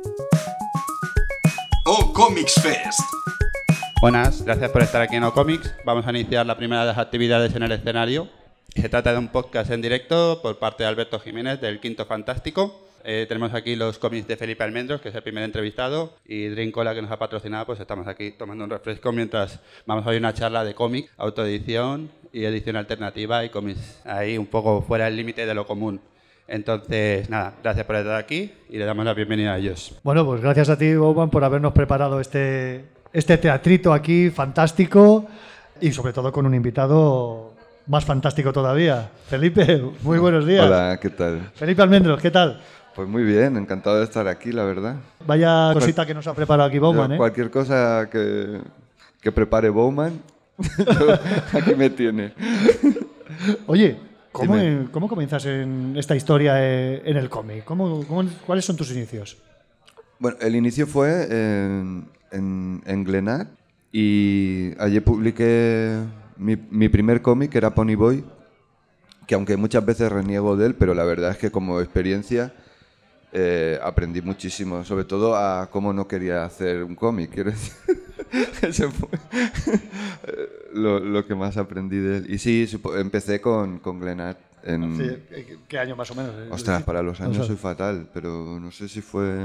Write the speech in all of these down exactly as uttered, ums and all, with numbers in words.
O Comics Fest. Buenas, gracias por estar aquí en O Comics. Vamos a iniciar la primera de las actividades en el escenario. Se trata de un podcast en directo por parte de Alberto Jiménez del Quinto Fantástico. Eh, tenemos aquí los cómics de Felipe Almendros, que es el primer entrevistado, y Drink Cola, que nos ha patrocinado. Pues estamos aquí tomando un refresco mientras vamos a oír una charla de cómic, autoedición y edición alternativa y cómics ahí un poco fuera del límite de lo común. Entonces, nada, gracias por estar aquí y le damos la bienvenida a ellos. Bueno, pues gracias a ti, Bowman, por habernos preparado este, este teatrito aquí fantástico y sobre todo con un invitado más fantástico todavía. Felipe, muy buenos días. Hola, ¿qué tal? Felipe Almendros, ¿qué tal? Pues muy bien, encantado de estar aquí, la verdad. Vaya cosita que nos ha preparado aquí Bowman, Yo, ¿eh? Cualquier cosa que, que prepare Bowman, aquí me tiene. Oye, ¿cómo, ¿cómo comienzas en esta historia en el cómic? ¿Cómo, cómo, ¿Cuáles son tus inicios? Bueno, el inicio fue en, en, en Glenat y allí publiqué mi, mi primer cómic, que era Pony Boy, que aunque muchas veces reniego de él, pero la verdad es que como experiencia eh, aprendí muchísimo, sobre todo a cómo no quería hacer un cómic, quiero decir. Eso fue lo, lo que más aprendí de él. Y sí, empecé con, con Glenat. En... Sí, ¿qué año más o menos? Ostras, para los años soy fatal, pero no sé si fue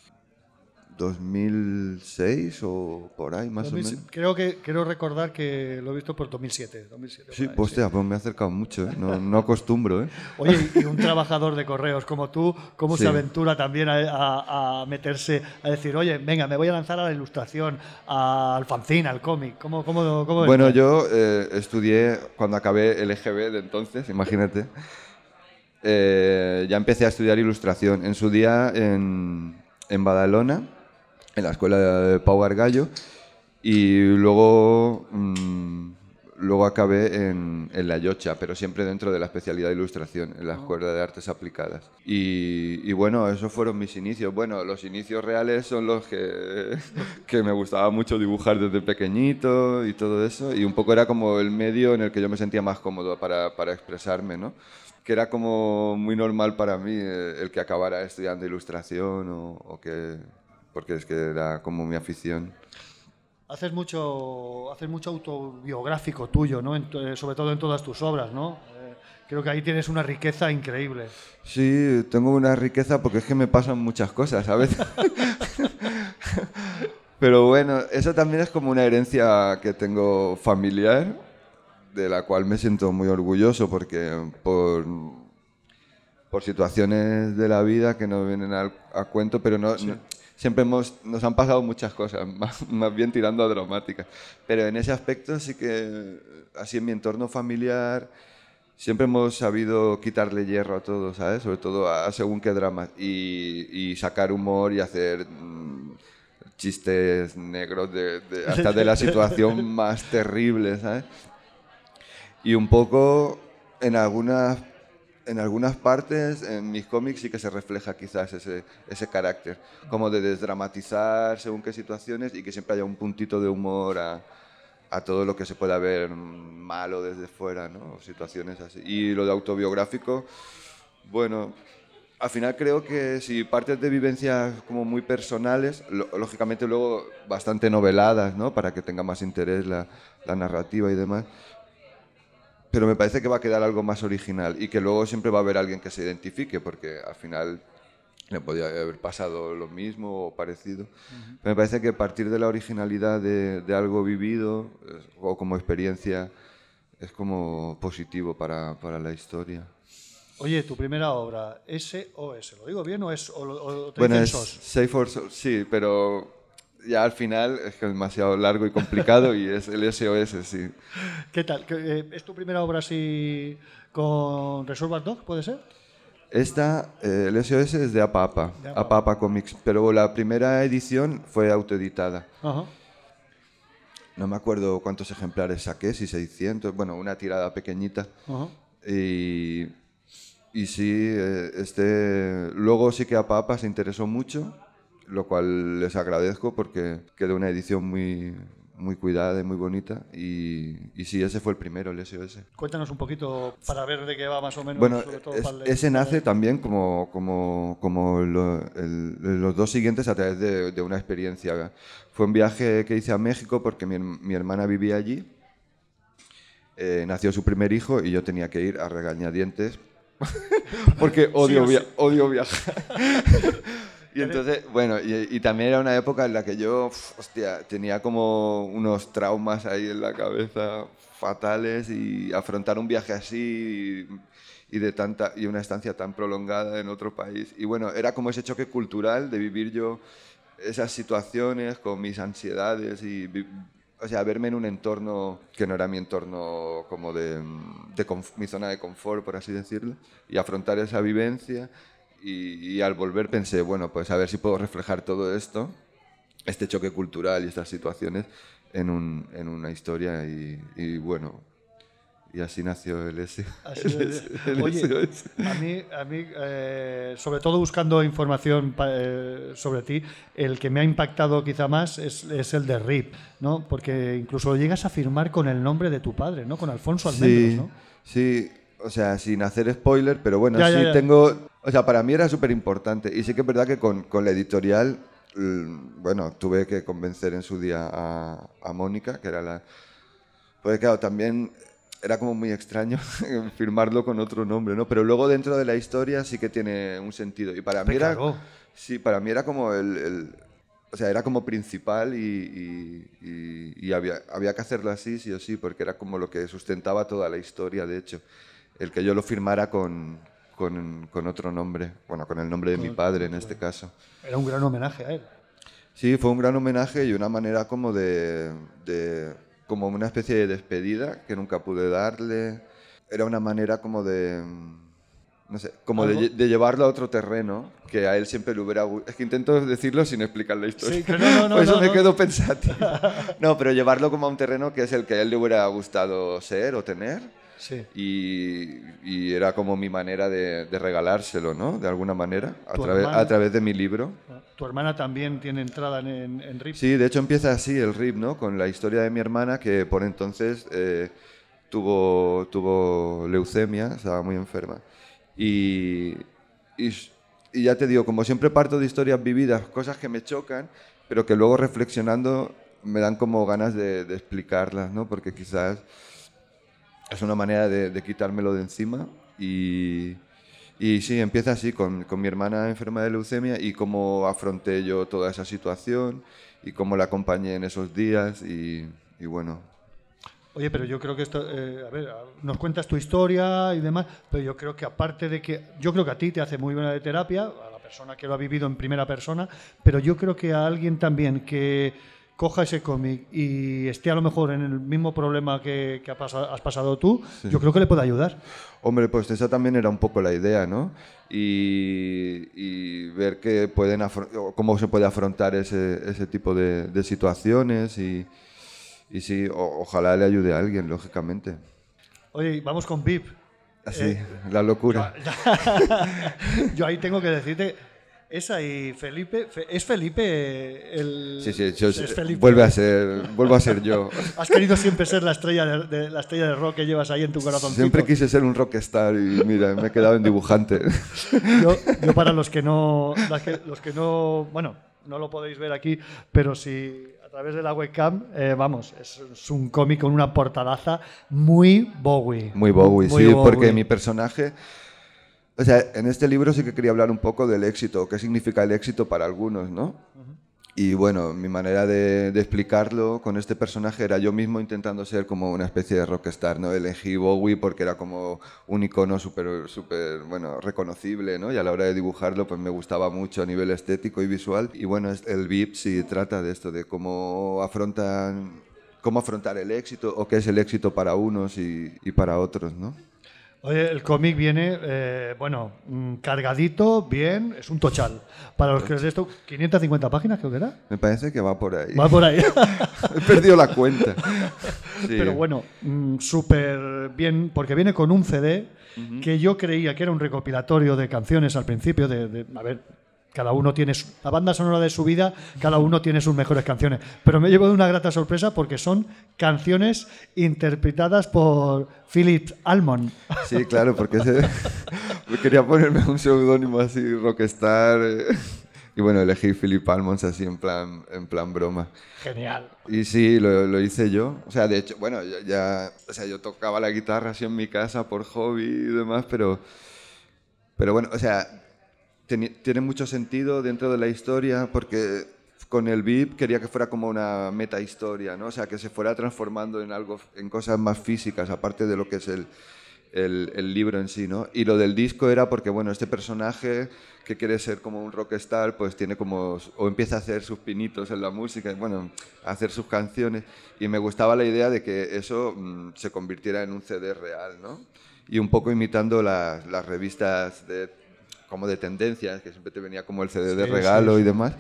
dos mil seis o por ahí, más dos mil, o menos. Creo que quiero recordar que lo he visto por dos mil siete. dos mil siete sí, ahí, pues, sí. hostia, pues me he acercado mucho, ¿eh? No, no acostumbro, ¿eh? Oye, y un trabajador de correos como tú, ¿cómo sí. se aventura también a, a, a meterse, a decir, oye, venga, me voy a lanzar a la ilustración, a, al fanzine, al cómic? ¿Cómo, cómo, cómo bueno, entra? yo eh, estudié, cuando acabé el E G B de entonces, imagínate, eh, ya empecé a estudiar ilustración. En su día en, en Badalona, en la escuela de Pau Argallo, y luego, mmm, luego acabé en, en La Llocha, pero siempre dentro de la especialidad de ilustración, en la Escuela de Artes Aplicadas. Y, y bueno, esos fueron mis inicios. Bueno, los inicios reales son los que, que me gustaba mucho dibujar desde pequeñito y todo eso, y un poco era como el medio en el que yo me sentía más cómodo para, para expresarme, ¿no? Que era como muy normal para mí eh, el que acabara estudiando ilustración o, o que... porque es que era como mi afición. Haces mucho, haces mucho autobiográfico tuyo, ¿no? En, sobre todo en todas tus obras, ¿no? Eh, creo que ahí tienes una riqueza increíble. Sí, tengo una riqueza porque es que me pasan muchas cosas, ¿sabes? Pero bueno, eso también es como una herencia que tengo familiar, de la cual me siento muy orgulloso porque por, por situaciones de la vida que no vienen al, a cuento, pero no... Sí. no siempre hemos, nos han pasado muchas cosas, más, más bien tirando a dramáticas. Pero en ese aspecto sí que, así en mi entorno familiar, siempre hemos sabido quitarle hierro a todo, ¿sabes? Sobre todo a, a según qué dramas. Y, y sacar humor y hacer mmm, chistes negros de, de, hasta de la situación más terrible, ¿sabes? Y un poco en algunas... En algunas partes, en mis cómics, sí que se refleja quizás ese, ese carácter, como de desdramatizar según qué situaciones y que siempre haya un puntito de humor a, a todo lo que se pueda ver malo desde fuera, ¿no? O situaciones así. Y lo de autobiográfico, bueno, al final creo que si partes de vivencias como muy personales, lo, lógicamente luego bastante noveladas, ¿no? Para que tenga más interés la, la narrativa y demás. Pero me parece que va a quedar algo más original y que luego siempre va a haber alguien que se identifique, porque al final le podía haber pasado lo mismo o parecido. Uh-huh. Pero me parece que partir de la originalidad de, de algo vivido o como experiencia es como positivo para, para la historia. Oye, tu primera obra, S O S, ¿lo digo bien o, es, o, o te bueno, dicen es SOS? Safe for SOS, sí, pero... Ya al final es que es demasiado largo y complicado y es el S O S, sí. ¿Qué tal? ¿Es tu primera obra así con Reservoir Dog, puede ser? Esta, eh, el S O S es de Apa Apa, de Apa. Apa Apa Comics, pero la primera edición fue autoeditada. Uh-huh. No me acuerdo cuántos ejemplares saqué, si seiscientos, bueno, una tirada pequeñita. Uh-huh. Y, y sí, este, luego sí que Apa Apa se interesó mucho, lo cual les agradezco porque quedó una edición muy, muy cuidada y muy bonita. Y, y sí, ese fue el primero, el S O S. Cuéntanos un poquito para ver de qué va más o menos. Bueno, sobre todo es, para el- ese nace también como, como, como lo, el, los dos siguientes a través de, de una experiencia. Fue un viaje que hice a México porque mi, mi hermana vivía allí. Eh, nació su primer hijo y yo tenía que ir a regañadientes porque odio, Sí, via odio viajar. Y entonces, bueno, y, y también era una época en la que yo, uf, hostia, tenía como unos traumas ahí en la cabeza fatales y afrontar un viaje así y, y de tanta y una estancia tan prolongada en otro país. Y bueno, era como ese choque cultural de vivir yo esas situaciones con mis ansiedades y vi o sea, verme en un entorno que no era mi entorno como de, de mi zona de confort, por así decirlo, y afrontar esa vivencia. Y, y al volver pensé, bueno, pues a ver si puedo reflejar todo esto, este choque cultural y estas situaciones, en, un, en una historia. Y, y bueno, y así nació el S. Así el, el Oye, S O S. a mí, a mí eh, sobre todo buscando información pa, eh, sobre ti, el que me ha impactado quizá más es, es el de Rip, ¿no? Porque incluso llegas a firmar con el nombre de tu padre, ¿no? Con Alfonso Almendros, sí, ¿no? Sí, o sea, sin hacer spoiler, pero bueno, ya, sí ya, ya. tengo... O sea, para mí era súper importante y sí que es verdad que con, con la editorial, bueno, tuve que convencer en su día a, a Mónica, que era la... Pues claro, también era como muy extraño firmarlo con otro nombre, ¿no? Pero luego dentro de la historia sí que tiene un sentido. Y para mí era... Claro. Sí, para mí era como el... el o sea, era como principal y, y, y, y había, había que hacerlo así, sí o sí, porque era como lo que sustentaba toda la historia, de hecho. El que yo lo firmara con... Con, con otro nombre, bueno, con el nombre de con mi padre en este caso. Era un gran homenaje a él. Sí, fue un gran homenaje y una manera como de, de como una especie de despedida que nunca pude darle. Era una manera como de, no sé, como de, de llevarlo a otro terreno que a él siempre le hubiera gustado. Es que intento decirlo sin explicar la historia. Sí, que no, no, no, Por eso no, me no. quedo pensativo. No, pero llevarlo como a un terreno que es el que a él le hubiera gustado ser o tener. Sí. Y, y era como mi manera de, de regalárselo, ¿no? De alguna manera, a, través, hermana, a través de mi libro. ¿Tu hermana también tiene entrada en, en R I P? Sí, de hecho empieza así el R I P, ¿no? Con la historia de mi hermana que por entonces eh, tuvo, tuvo leucemia, estaba muy enferma. Y, y, y ya te digo, como siempre parto de historias vividas, cosas que me chocan, pero que luego reflexionando me dan como ganas de, de explicarlas, ¿no? Porque quizás... es una manera de, de quitármelo de encima y, y sí, empieza así con, con mi hermana enferma de leucemia y cómo afronté yo toda esa situación y cómo la acompañé en esos días y, y bueno. Oye, pero yo creo que esto, eh, a ver, nos cuentas tu historia y demás, pero yo creo que aparte de que, yo creo que a ti te hace muy buena de terapia, a la persona que lo ha vivido en primera persona, pero yo creo que a alguien también que coja ese cómic y esté a lo mejor en el mismo problema que, que has, pasado, has pasado tú, sí. Yo creo que le puede ayudar. Hombre, pues esa también era un poco la idea, ¿no? Y, y ver que pueden cómo se puede afrontar ese, ese tipo de, de situaciones y, y sí, o, ojalá le ayude a alguien, lógicamente. Oye, vamos con V I P. Así, eh, la locura. Yo, yo ahí tengo que decirte... Esa y Felipe, ¿es Felipe el...? Sí, sí, yo, es Felipe. Vuelve a ser, vuelvo a ser yo. Has querido siempre ser la estrella de, de, la estrella de rock que llevas ahí en tu corazón. Siempre quise ser un rockstar y mira, me he quedado en dibujante. Yo, yo para los que no, los que no, bueno, no lo podéis ver aquí, pero si a través de la webcam, eh, vamos, es, es un cómic con una portadaza muy Bowie. Muy Bowie, muy sí, Bowie. Porque mi personaje... O sea, en este libro sí que quería hablar un poco del éxito, qué significa el éxito para algunos, ¿no? Uh-huh. Y bueno, mi manera de, de explicarlo con este personaje era yo mismo intentando ser como una especie de rockstar, ¿no? Elegí Bowie porque era como un icono súper, súper, bueno, reconocible, ¿no? Y a la hora de dibujarlo pues me gustaba mucho a nivel estético y visual. Y bueno, el V I P sí trata de esto, de cómo afrontan, cómo afrontar el éxito o qué es el éxito para unos y, y para otros, ¿no? Oye, el cómic viene, eh, bueno, cargadito, bien, es un tochal. Para los que es esto, quinientas cincuenta páginas creo que era. Me parece que va por ahí. Va por ahí. He perdido la cuenta. Sí. Pero bueno, mmm, súper bien, porque viene con un C D uh-huh. que yo creía que era un recopilatorio de canciones al principio, de, de a ver, Cada uno tiene su, la banda sonora de su vida, cada uno tiene sus mejores canciones. Pero me llevo de una grata sorpresa porque son canciones interpretadas por Philip Almond. Sí, claro, porque ese, quería ponerme un seudónimo así, rockstar. Eh, y bueno, elegí Philip Almond así en plan, en plan broma. Genial. Y sí, lo, lo hice yo. O sea, de hecho, bueno, ya, ya, o sea, yo tocaba la guitarra así en mi casa por hobby y demás, pero, pero bueno, o sea, ten, tiene mucho sentido dentro de la historia porque con el V I P quería que fuera como una meta historia, ¿no? O sea, que se fuera transformando en algo, en cosas más físicas, aparte de lo que es el, el, el libro en sí, ¿no? Y lo del disco era porque, bueno, este personaje que quiere ser como un rockstar, pues tiene como, o empieza a hacer sus pinitos en la música, bueno, a hacer sus canciones, y me gustaba la idea de que eso mmm, se convirtiera en un C D real, ¿no? Y un poco imitando las, las revistas de, como de tendencias, que siempre te venía como el C D de sí, regalo sí, sí. y demás,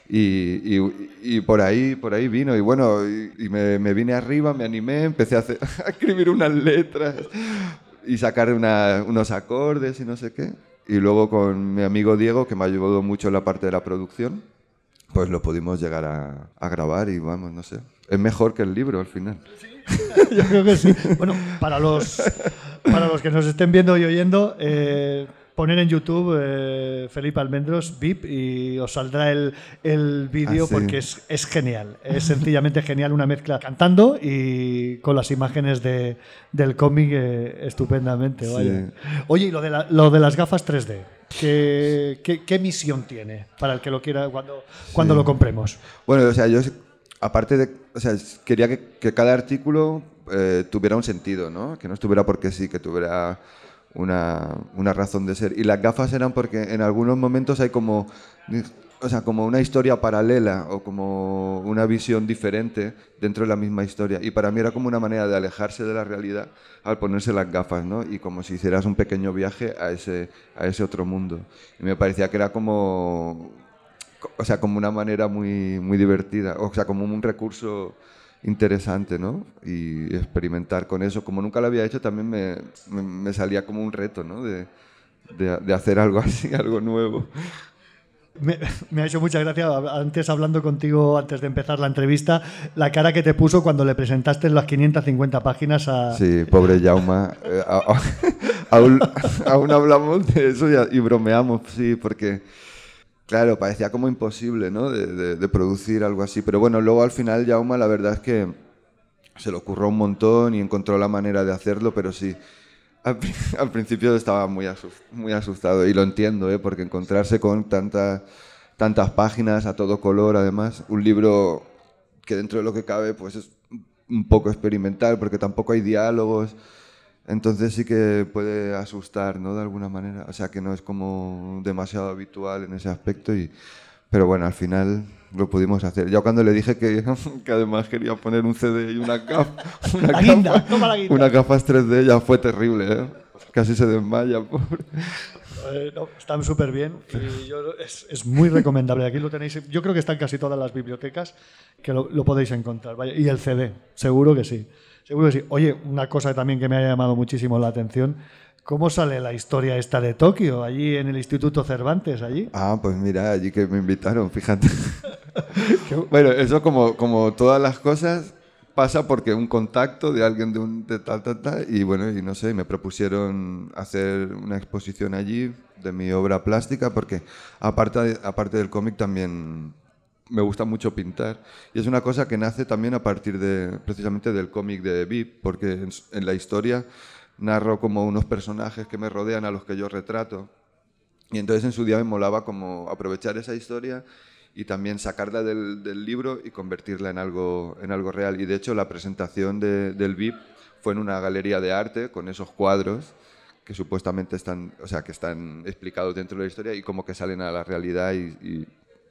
y, y, y por ahí por ahí vino, y bueno, y, y me, me vine arriba, me animé, empecé a, hacer, a escribir unas letras y sacar una, unos acordes y no sé qué. Y luego con mi amigo Diego, que me ayudó mucho en la parte de la producción, pues lo pudimos llegar a, a grabar y vamos, no sé. Es mejor que el libro al final. Sí, yo creo que sí. Bueno, para los, para los que nos estén viendo y oyendo, eh, poner en YouTube eh, Felipe Almendros, V I P, y os saldrá el, el vídeo ah, sí. porque es, es genial. Es sencillamente genial, una mezcla cantando y con las imágenes de, del cómic eh, estupendamente. Vaya. Sí. Oye, y lo de, la, lo de las gafas tres D, ¿qué, qué, qué misión tiene para el que lo quiera cuando, cuando Sí. lo compremos? Bueno, o sea, yo aparte de, o sea, quería que, que cada artículo eh, tuviera un sentido, ¿no? Que no estuviera porque sí, que tuviera una, una razón de ser. Y las gafas eran porque en algunos momentos hay como, o sea, como una historia paralela o como una visión diferente dentro de la misma historia. Y para mí era como una manera de alejarse de la realidad al ponerse las gafas, ¿no? Y como si hicieras un pequeño viaje a ese, a ese otro mundo. Y me parecía que era como, o sea, como una manera muy, muy divertida, o sea, como un recurso interesante, ¿no? Y experimentar con eso. Como nunca lo había hecho, también me, me, me salía como un reto, ¿no? De, de, de hacer algo así, algo nuevo. Me, me ha hecho mucha gracia, antes hablando contigo, antes de empezar la entrevista, la cara que te puso cuando le presentaste las quinientas cincuenta páginas a... Sí, pobre Jauma. Eh, a, a, aún, aún hablamos de eso y, y bromeamos, sí, porque... Claro, parecía como imposible, ¿no? De, de, de producir algo así. Pero bueno, luego al final Jaume, la verdad es que se le ocurrió un montón y encontró la manera de hacerlo, pero sí, al, al principio estaba muy, asust, muy asustado. Y lo entiendo, ¿eh? Porque encontrarse con tantas, tantas páginas a todo color, además, un libro que dentro de lo que cabe pues es un poco experimental, porque tampoco hay diálogos. Entonces sí que puede asustar, ¿no? De alguna manera. O sea, que no es como demasiado habitual en ese aspecto. Y, pero bueno, al final lo pudimos hacer. Ya cuando le dije que, que además quería poner un C D y una gafa, una la gafa, guinda, toma la guinda. Unas gafas tres D, ya fue terrible, ¿eh? Casi se desmaya, pobre. Eh, no, están súper bien y yo, es, es muy recomendable. Aquí lo tenéis. Yo creo que está en casi todas las bibliotecas que lo, lo podéis encontrar. Vaya. Y el C D, seguro que sí. Seguro que sí. Oye, una cosa también que me ha llamado muchísimo la atención. ¿Cómo sale la historia esta de Tokio, allí en el Instituto Cervantes, allí? Ah, pues mira, allí que me invitaron, fíjate. Bueno, eso como, como todas las cosas pasa porque un contacto de alguien de, un, de tal, tal, tal, y bueno, y no sé, me propusieron hacer una exposición allí de mi obra plástica, porque aparte, de, aparte del cómic también me gusta mucho pintar, y es una cosa que nace también a partir de, precisamente del cómic de V I P, porque en, en la historia narro como unos personajes que me rodean a los que yo retrato, y entonces en su día me molaba como aprovechar esa historia y también sacarla del, del libro y convertirla en algo, en algo real. Y de hecho la presentación de, del V I P fue en una galería de arte con esos cuadros que supuestamente están, o sea, que están explicados dentro de la historia y como que salen a la realidad. Y, y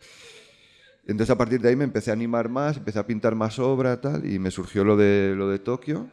entonces a partir de ahí me empecé a animar más, empecé a pintar más obra tal, y me surgió lo de, lo de Tokio,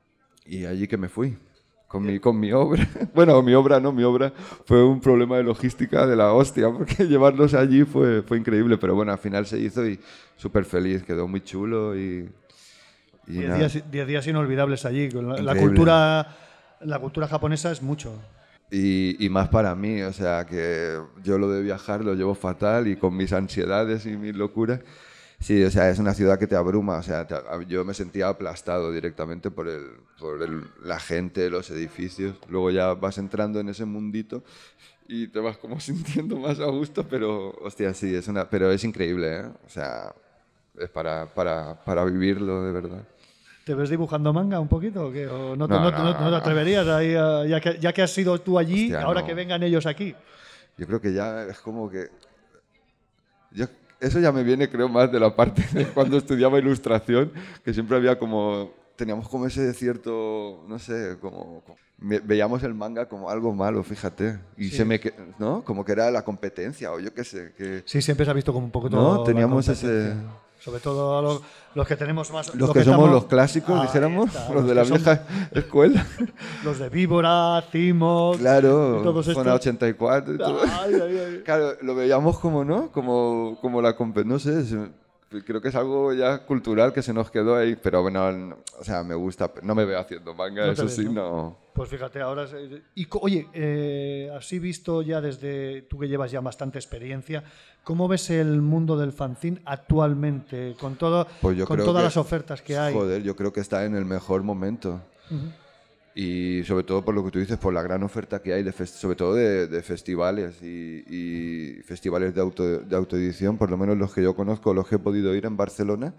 y allí que me fui. Con mi, con mi obra. Bueno, mi obra no, mi obra fue un problema de logística de la hostia, porque llevarlos allí fue, fue increíble, pero bueno, al final se hizo y súper feliz, quedó muy chulo y... y diez, días, diez días inolvidables allí. La, la, Increíble. cultura, la cultura japonesa es mucho. Y, y más para mí, o sea, que yo lo de viajar lo llevo fatal y con mis ansiedades y mis locuras. Sí, o sea, es una ciudad que te abruma, o sea, te, yo me sentía aplastado directamente por, el, por el, la gente, los edificios. Luego ya vas entrando en ese mundito y te vas como sintiendo más a gusto, pero, hostia, sí, es una, pero es increíble, ¿eh? O sea, es para, para, para vivirlo de verdad. ¿Te ves dibujando manga un poquito o qué? ¿O no, te, No, no, no, no, no, no te atreverías ahí, a, ya, que, ya que has sido tú allí, Hostia, ahora no. que vengan ellos aquí? Yo creo que ya es como que... Yo, eso ya me viene, creo, más de la parte de cuando estudiaba ilustración, que siempre había como... Teníamos como ese cierto, no sé, como... como veíamos el manga como algo malo, fíjate. Y Sí. se me... ¿No? Como que era la competencia o yo qué sé. Que, Sí, siempre se ha visto como un poco no, todo. teníamos ese... Sobre todo a los, los que tenemos más... Los que somos estamos- los clásicos, Ahí dijéramos, está, los de la que son- vieja escuela. Los de Víbora, Cimos... y Claro, todos Zona estos. ochenta y cuatro y todo. Ay, ay, ay. Claro, lo veíamos como, ¿no? Como, como la compe- no sé, es- creo que es algo ya cultural que se nos quedó ahí, pero bueno, no- o sea, me gusta, no me veo haciendo manga, No te eso ves, sí, ¿no? no. Pues fíjate, ahora... se- Y, co- oye, eh, así visto ya desde... Tú que llevas ya bastante experiencia, ¿cómo ves el mundo del fanzine actualmente? Con, todo, Pues yo con creo todas que- las ofertas que hay. Joder, yo creo que está en el mejor momento. Ujú. Y sobre todo por lo que tú dices, por la gran oferta que hay, de fest- sobre todo de, de festivales y, y festivales de, auto, de autoedición, por lo menos los que yo conozco, los que he podido ir en Barcelona.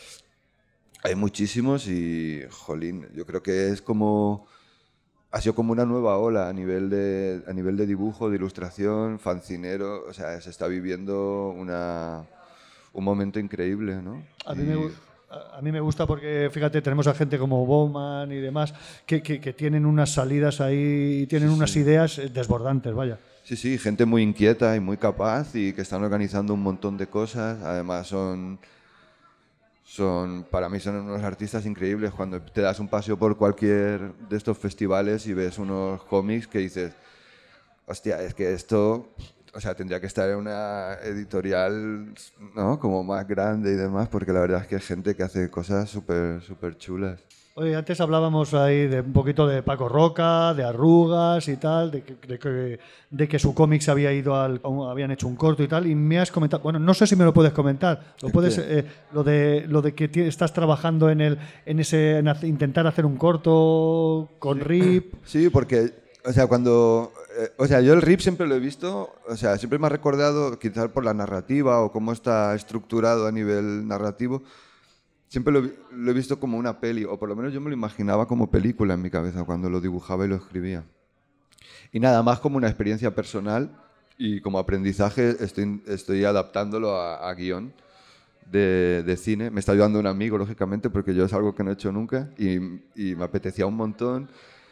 Hay muchísimos y, jolín, yo creo que es como... Ha sido como una nueva ola a nivel de, a nivel de dibujo, de ilustración, fancinero, o sea, se está viviendo una, un momento increíble, ¿no? A mí, Y- me, gu- a a mí me gusta porque, fíjate, tenemos a gente como Bowman y demás que, que- que tienen unas salidas ahí y tienen unas ideas eh, desbordantes, vaya. Sí, sí, gente muy inquieta y muy capaz y que están organizando un montón de cosas. Además son, son, para mí son unos artistas increíbles. Cuando te das un paseo por cualquier de estos festivales y ves unos cómics que dices, hostia, es que esto, o sea, tendría que estar en una editorial, ¿no? Como más grande y demás, porque la verdad es que hay gente que hace cosas súper, súper chulas. Oye, antes hablábamos ahí de un poquito de Paco Roca, de Arrugas y tal, de que, de que, de que su cómic se había ido al, habían hecho un corto y tal, y me has comentado, bueno, no sé si me lo puedes comentar, lo ¿El puedes, qué? eh, lo de lo de que ti- estás trabajando en el, en ese, en hace- intentar hacer un corto con Rip. Sí, porque, o sea, cuando... eh, o sea, yo el R I P siempre lo he visto, o sea, siempre me ha recordado, quizás por la narrativa o cómo está estructurado a nivel narrativo, siempre lo, vi- lo he visto como una peli, o por lo menos yo me lo imaginaba como película en mi cabeza cuando lo dibujaba y lo escribía. Y nada más como una experiencia personal y como aprendizaje estoy, estoy adaptándolo a, a guión de, de cine. Me está ayudando un amigo, lógicamente, porque yo es algo que no he hecho nunca y, y me apetecía un montón.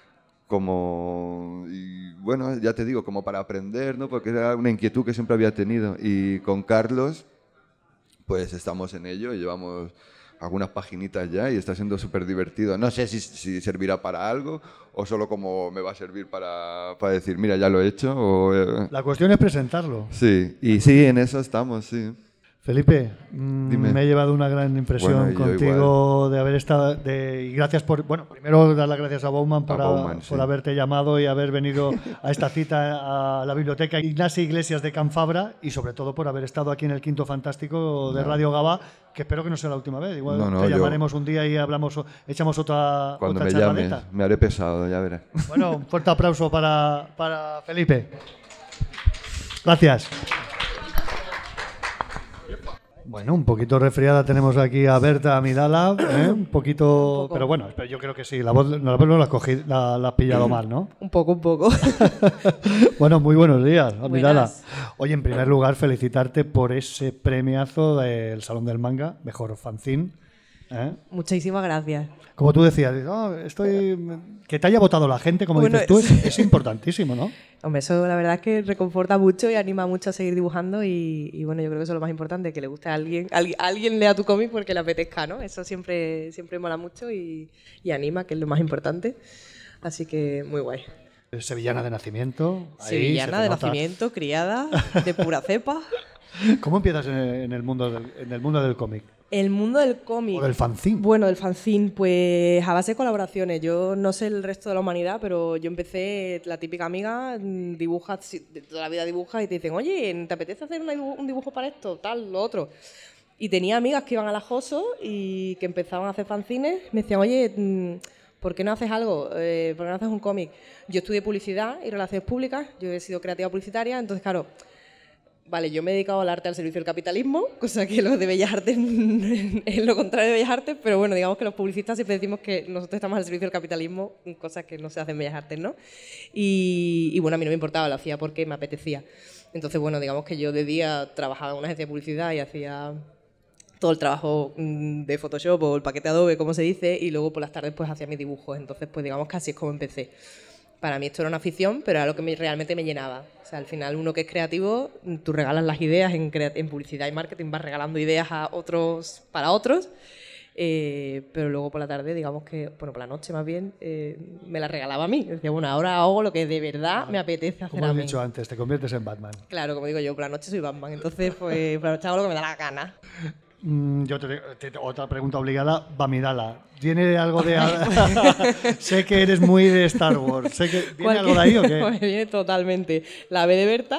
Como, y bueno, ya te digo, como para aprender, ¿no? Porque era una inquietud que siempre había tenido. Y con Carlos, pues estamos en ello, llevamos algunas paginitas ya y está siendo súper divertido. No sé si, si servirá para algo o solo como me va a servir para, para decir, mira, ya lo he hecho. O, eh, La cuestión es presentarlo. sí, y sí, en eso estamos, sí. Felipe, mm, Dime. me he llevado una gran impresión Bueno, y yo contigo de haber estado. De, y gracias por. Bueno, primero dar las gracias a Bowman por, A a- Bowman, por sí. haberte llamado y haber venido a esta cita a la biblioteca Ignacio Iglesias de Can Fabra y sobre todo por haber estado aquí en el Quinto Fantástico de No. Radio Gabá, que espero que no sea la última vez. Igual No, no, te yo- llamaremos un día y hablamos, echamos otra, Cuando otra me charladita. llames, me haré pesado, ya verás. Bueno, un fuerte aplauso para, para Felipe. Gracias. Bueno, un poquito resfriada tenemos aquí a Berta Amidala, ¿eh? un poquito, pero bueno, pero yo creo que sí, la voz, la voz no la has cogido, la, la has pillado mal, ¿no? Un poco, un poco. Bueno, muy buenos días, Amidala. Buenas. Oye, en primer lugar, felicitarte por ese premiazo del Salón del Manga, mejor fanzine. ¿eh? Muchísimas gracias. Como tú decías, "Oh, estoy que te haya votado la gente, como Bueno, dices tú, es, sí. es importantísimo, ¿no? Hombre, eso la verdad es que reconforta mucho y anima mucho a seguir dibujando y, y bueno, yo creo que eso es lo más importante, que le guste a alguien, alguien, alguien lea tu cómic porque le apetezca, ¿no? Eso siempre, siempre mola mucho y, y anima, que es lo más importante. Así que muy guay. Sevillana de nacimiento. ahí se Sevillana te de nota. nacimiento, criada, de pura cepa. ¿Cómo empiezas en el, en el mundo del, en el mundo del cómic? El mundo del cómic. O del fanzine. Bueno, del fanzine, pues a base de colaboraciones. Yo no sé el resto de la humanidad, pero yo empecé, la típica amiga, dibuja, de toda la vida dibuja y te dicen, oye, ¿te apetece hacer una dibujo, un dibujo para esto, tal, lo otro? Y tenía amigas que iban a la Joso y que empezaban a hacer fanzines. Me decían, oye, ¿por qué no haces algo? Eh, ¿Por qué no haces un cómic? Yo estudié publicidad y relaciones públicas, yo he sido creativa publicitaria, entonces, claro, vale, yo me he dedicado al arte al servicio del capitalismo, cosa que lo de Bellas Artes es lo contrario de Bellas Artes, pero bueno, digamos que los publicistas siempre decimos que nosotros estamos al servicio del capitalismo, cosas que no se hacen en Bellas Artes, ¿no? Y, y bueno, a mí no me importaba, lo hacía porque me apetecía. Entonces, bueno, digamos que yo de día trabajaba en una agencia de publicidad y hacía todo el trabajo de Photoshop o el paquete Adobe, como se dice, y luego por las tardes pues hacía mis dibujos. Entonces, pues digamos que así es como empecé. Para mí esto era una afición, pero era lo que me, realmente me llenaba. O sea, al final uno que es creativo, tú regalas las ideas en, en publicidad y marketing, vas regalando ideas a otros para otros, eh, pero luego por la tarde, digamos que, bueno, por la noche más bien, eh, me la regalaba a mí. Decía, bueno, ahora hago lo que de verdad me apetece hacer Como a has mí. dicho antes, te conviertes en Batman. Claro, como digo yo, por la noche soy Batman, entonces pues por la noche hago lo que me da la gana. Mm, yo te, te, otra pregunta obligada, Bamidala. ¿Tiene algo de...? Sé que eres muy de Star Wars. Sé que, ¿viene algo de ahí o qué? Me viene totalmente. La B de Berta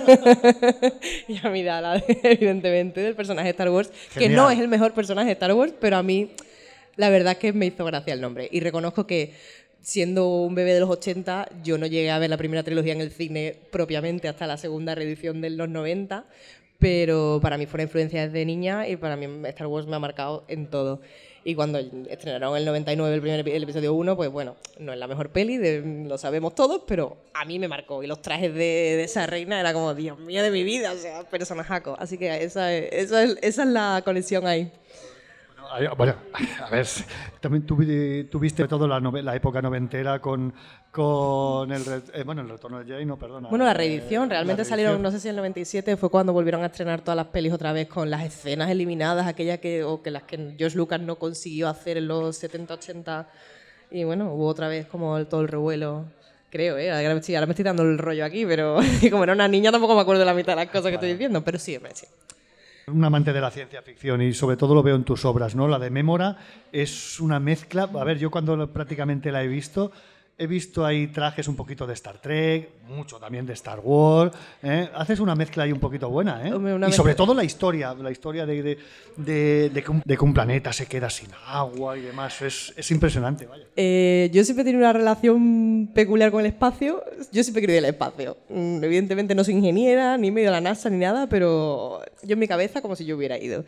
y Amidala, evidentemente, del personaje de Star Wars, Genial. que no es el mejor personaje de Star Wars, pero a mí la verdad es que me hizo gracia el nombre. Y reconozco que, siendo un bebé de los ochenta, yo no llegué a ver la primera trilogía en el cine propiamente hasta la segunda reedición de los noventa, pero para mí fue una influencia desde niña y para mí Star Wars me ha marcado en todo. Y cuando estrenaron en el noventa y nueve el, primer, el episodio uno, pues bueno, no es la mejor peli, de, lo sabemos todos, pero a mí me marcó. Y los trajes de, de esa reina era como, Dios mío de mi vida, o sea, personajaco. Así que esa es, esa es, esa es la conexión ahí. Bueno, a ver, también tuviste toda la, la época noventera con, con el, eh, bueno, el retorno de Jedi, no, perdona. Bueno, la reedición, eh, realmente la salieron, no sé si en el noventa y siete fue cuando volvieron a estrenar todas las pelis otra vez con las escenas eliminadas, aquellas que, o que las que George Lucas no consiguió hacer en los setenta, ochenta, y bueno, hubo otra vez como el, todo el revuelo. Creo, ¿eh? Ahora me, estoy, ahora me estoy dando el rollo aquí, pero como era una niña tampoco me acuerdo de la mitad de las cosas que estoy diciendo, pero sí, hombre, sí. Un amante de la ciencia ficción y sobre todo lo veo en tus obras, ¿no? La de Mémora es una mezcla. A ver, yo cuando lo, prácticamente la he visto, he visto ahí trajes un poquito de Star Trek, mucho también de Star Wars. ¿eh? Haces una mezcla ahí un poquito buena, ¿eh? Hombre, una y mezcla. sobre todo la historia, la historia de, de, de, de, que un, de que un planeta se queda sin agua y demás. Es, es impresionante, vaya. Eh, yo siempre he tenido una relación peculiar con el espacio. Yo siempre he querido ir al espacio. Mm, evidentemente no soy ingeniera, ni me he ido a la NASA, ni nada, pero yo en mi cabeza como si yo hubiera ido.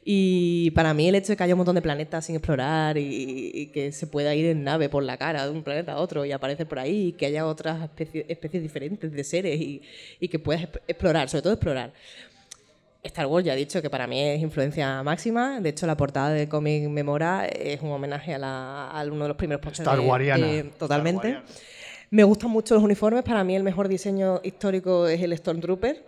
Y para mí el hecho de que haya un montón de planetas sin explorar y, y que se pueda ir en nave por la cara de un planeta a otro y aparecer por ahí, y que haya otras especies, especies diferentes de seres y, y que puedas explorar, sobre todo explorar. Star Wars ya he dicho que para mí es influencia máxima. De hecho, la portada del cómic Memora es un homenaje a, la, a uno de los primeros pósters. Star Wariana. De, totalmente. Star Wariana. Me gustan mucho los uniformes. Para mí el mejor diseño histórico es el Stormtrooper.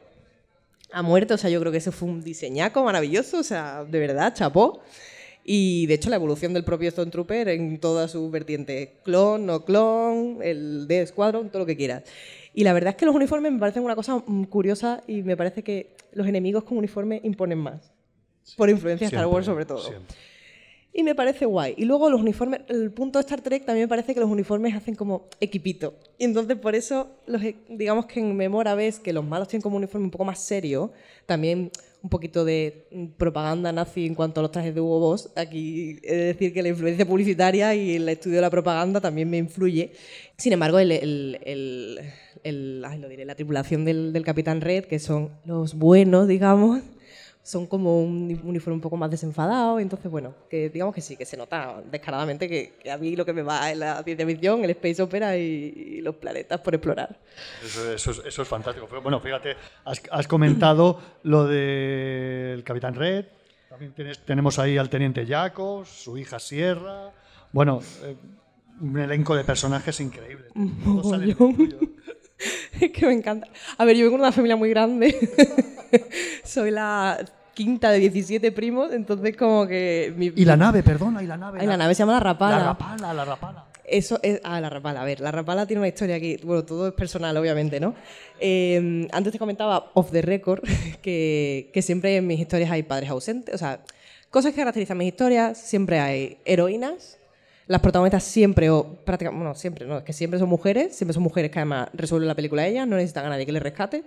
A muerte, o sea, yo creo que ese fue un diseñaco maravilloso. O sea, de verdad, chapó. Y de hecho la evolución del propio Stormtrooper en todas sus vertientes, clon, no clon, el Death Squadron, todo lo que quieras. Y la verdad es que los uniformes me parecen una cosa curiosa y me parece que los enemigos con uniforme imponen más, por influencia de Star Wars sobre todo. Siempre. Y me parece guay. Y luego los uniformes, el punto de Star Trek también me parece que los uniformes hacen como equipito. Y entonces por eso, los, digamos que en Memora ves que los malos tienen como un uniforme un poco más serio, también un poquito de propaganda nazi en cuanto a los trajes de Hugo Boss. Aquí he de decir que la influencia publicitaria y el estudio de la propaganda también me influye. Sin embargo, el, el, el, el, ay, lo diré, la tripulación del, del Capitán Red, que son los buenos, digamos, son como un uniforme un poco más desenfadado. Entonces, bueno, que digamos que sí, que se nota descaradamente que, que a mí lo que me va es la ciencia ficción, el space opera y, y los planetas por explorar. Eso, eso, es, eso es fantástico. Bueno, fíjate, has, has comentado lo del Capitán Red. También tienes, tenemos ahí al Teniente Jacos, su hija Sierra. Bueno, eh, un elenco de personajes increíble. Todos salen del tuyo. Es que me encanta. A ver, yo vengo de una familia muy grande. Soy la quinta de diecisiete primos, entonces como que... Mi, y la nave, perdona, y la nave. Ay, la, la nave se llama La Rapala. La Rapala, la Rapala. Eso es... Ah, la rapala. A ver, la rapala tiene una historia aquí. Bueno, todo es personal, obviamente, ¿no? Eh, antes te comentaba, off the record, que, que siempre en mis historias hay padres ausentes. O sea, cosas que caracterizan mis historias, siempre hay heroínas. Las protagonistas siempre, o prácticamente, bueno, siempre, no, es que siempre son mujeres. Siempre son mujeres que además resuelven la película ellas, no necesitan a nadie que les rescate.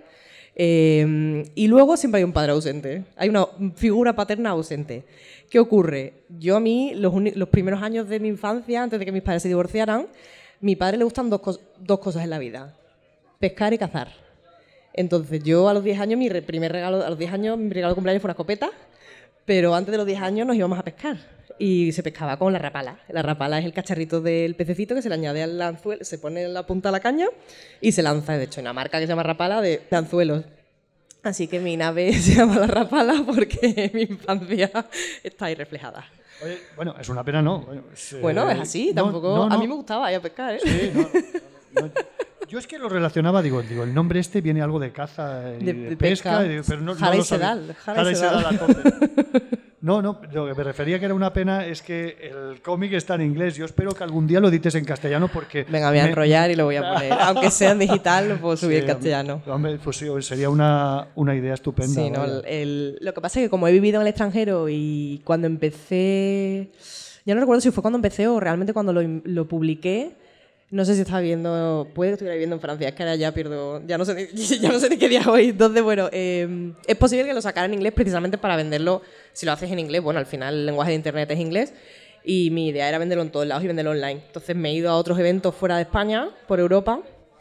Eh, y luego siempre hay un padre ausente. Hay una figura paterna ausente. ¿Qué ocurre? Yo a mí, los, los primeros años de mi infancia, antes de que mis padres se divorciaran, mi padre le gustan dos, cos dos cosas en la vida. Pescar y cazar. Entonces yo a los diez años, mi re primer regalo, a los diez años, mi regalo de cumpleaños fue una escopeta, pero antes de los diez años nos íbamos a pescar. Y se pescaba con la rapala. La rapala es el cacharrito del pececito que se le añade al anzuelo, se pone en la punta de la caña y se lanza. De hecho, hay una marca que se llama Rapala de, de anzuelos. Así que mi nave se llama la rapala porque mi infancia está ahí reflejada. Oye, bueno, es una pena, ¿no? Bueno, es, bueno, eh, es así, no, tampoco... no, no. A mí me gustaba ir a pescar, ¿eh? Sí, no, no, no. Yo es que lo relacionaba, digo, digo, el nombre este viene algo de caza y De- de, de pesca, pesca. y- pero no, no Jara y lo sabía. Sedal, Jara y Jara y Sedal. Sedal a tope. No, no, lo que me refería que era una pena es que el cómic está en inglés. Yo espero que algún día lo edites en castellano porque... Venga, me voy a me- enrollar y lo voy a poner. Aunque sea en digital, lo puedo subir Sí, en castellano. Hombre, pues sí, sería una, una idea estupenda. Sí, no, vaya. el- el- lo que pasa es que como he vivido en el extranjero y cuando empecé... Ya no recuerdo si fue cuando empecé o realmente cuando lo, lo publiqué. No sé si estaba viviendo... Puede que estuviera viviendo en Francia. Es que ahora ya pierdo... Ya no sé ni, ya no sé ni qué día hoy. Entonces, bueno, eh, es posible que lo sacara en inglés precisamente para venderlo. Si lo haces en inglés, bueno, al final el lenguaje de internet es inglés. Y mi idea era venderlo en todos lados y venderlo online. Entonces me he ido a otros eventos fuera de España, por Europa.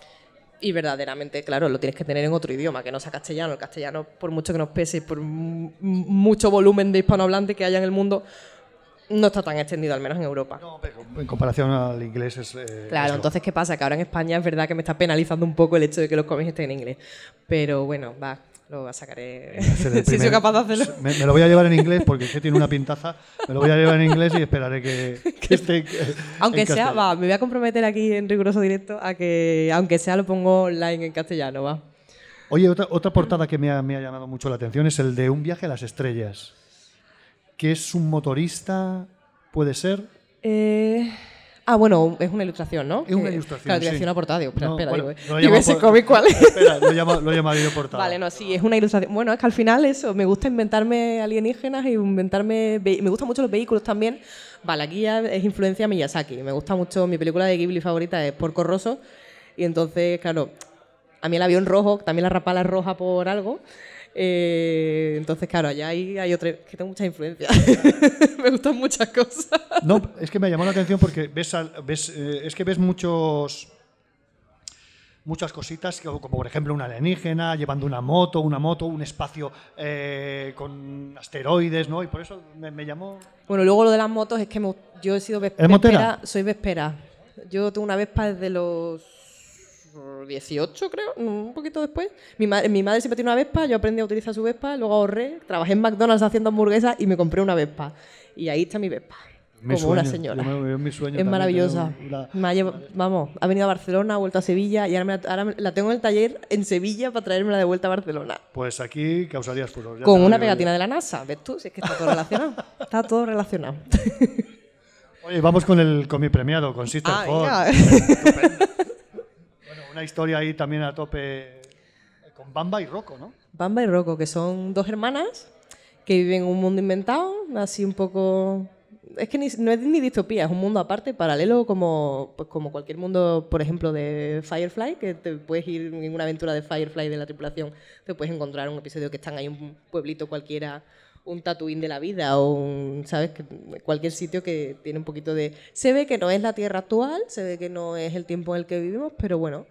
Y verdaderamente, claro, lo tienes que tener en otro idioma, que no sea castellano. El castellano, por mucho que nos pese, por m- mucho volumen de hispanohablantes que haya en el mundo, no está tan extendido, al menos en Europa. No, pero en comparación al inglés es... eh, Claro, es entonces, ¿qué pasa? Que ahora en España es verdad que me está penalizando un poco el hecho de que los cómics estén en inglés. Pero bueno, va, lo sacaré. ser el Si soy primer- capaz de hacerlo. Me, me lo voy a llevar en inglés porque es que tiene una pintaza. Me lo voy a llevar en inglés y esperaré que, que esté. eh, Aunque en sea, castellano. va, me voy a comprometer aquí en riguroso directo a que, aunque sea, lo pongo online en castellano, va. Oye, otra, otra portada que me ha, me ha llamado mucho la atención es el de Un viaje a las estrellas. Que es un motorista, puede ser. Eh... Ah, bueno, es una ilustración, ¿no? Es una Que- ilustración, Claro, dirección sí. a portada. Digo, espera, No, espera, bueno, digo, lo digo, llamo ese por- cómic, ¿cuál es? Espera, lo he llamado, lo he llamado yo portada. Vale, no, sí, es una ilustración. Bueno, es que al final eso, me gusta inventarme alienígenas y inventarme... ve- Me gustan mucho los vehículos también. Vale, aquí ya es influencia Miyazaki. Me gusta mucho, mi película de Ghibli favorita es Porco Rosso. Y entonces, claro, a mí el avión rojo, también la rapala es roja por algo. Eh, entonces, claro, allá hay, hay otra... que tengo mucha influencia. Me gustan muchas cosas. No, es que me llamó la atención porque ves, al- ves eh, es que ves muchos muchas cositas, como, como por ejemplo una alienígena llevando una moto, una moto, un espacio eh, con asteroides, ¿no? Y por eso me, me llamó. Bueno, luego lo de las motos es que me- yo he sido ves- ¿Eres motera? vespera, soy vespera. Yo tengo una Vespa desde los dieciocho, creo, un poquito después. Mi, ma- mi madre siempre tiene una Vespa, yo aprendí a utilizar su Vespa, luego ahorré, trabajé en McDonald's haciendo hamburguesas y me compré una Vespa. Y ahí está mi Vespa, Mi como una sueño, señora. yo me- yo mi sueño Es también maravillosa. tener una- Me ha lleva- vamos, ha venido a Barcelona, ha vuelto a Sevilla y ahora, me la- ahora me- la tengo en el taller en Sevilla para traérmela de vuelta a Barcelona. Pues aquí causarías furor. ya te Con lo una digo yo. pegatina de la NASA, ¿ves tú? Si es que está todo relacionado. Está todo relacionado. Oye, vamos con el cómic premiado, con Sister Ah, Ford. venga. Estupendo. Bueno, una historia ahí también a tope con Bamba y Rocco, ¿no? Bamba y Rocco, que son dos hermanas que viven en un mundo inventado, así un poco... Es que ni- no es ni distopía, es un mundo aparte, paralelo, como, pues como cualquier mundo, por ejemplo, de Firefly, que te puedes ir en una aventura de Firefly de la tripulación, te puedes encontrar un episodio que están ahí en un pueblito cualquiera, un Tatooine de la vida o un, ¿sabes? Que cualquier sitio que tiene un poquito de... Se ve que no es la Tierra actual, se ve que no es el tiempo en el que vivimos, pero bueno...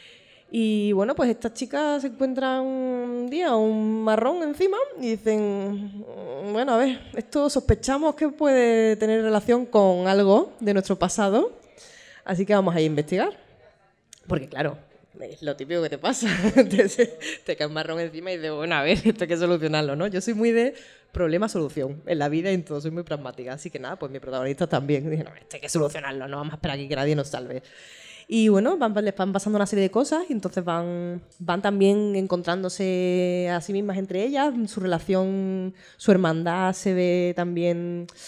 Y bueno, pues estas chicas se encuentran un día un marrón encima y dicen, bueno, a ver, esto sospechamos que puede tener relación con algo de nuestro pasado, así que vamos a ir a investigar. Porque claro, es lo típico que te pasa, te, te cae un marrón encima y dices, bueno, a ver, esto hay que solucionarlo, ¿no? Yo soy muy de problema-solución en la vida y en todo, soy muy pragmática, así que nada, pues mis protagonistas también. Dije, no, esto hay que solucionarlo, no vamos a esperar aquí que nadie nos salve. Y bueno, van, les van pasando una serie de cosas y entonces van, van también encontrándose a sí mismas entre ellas. Su relación, su hermandad se ve también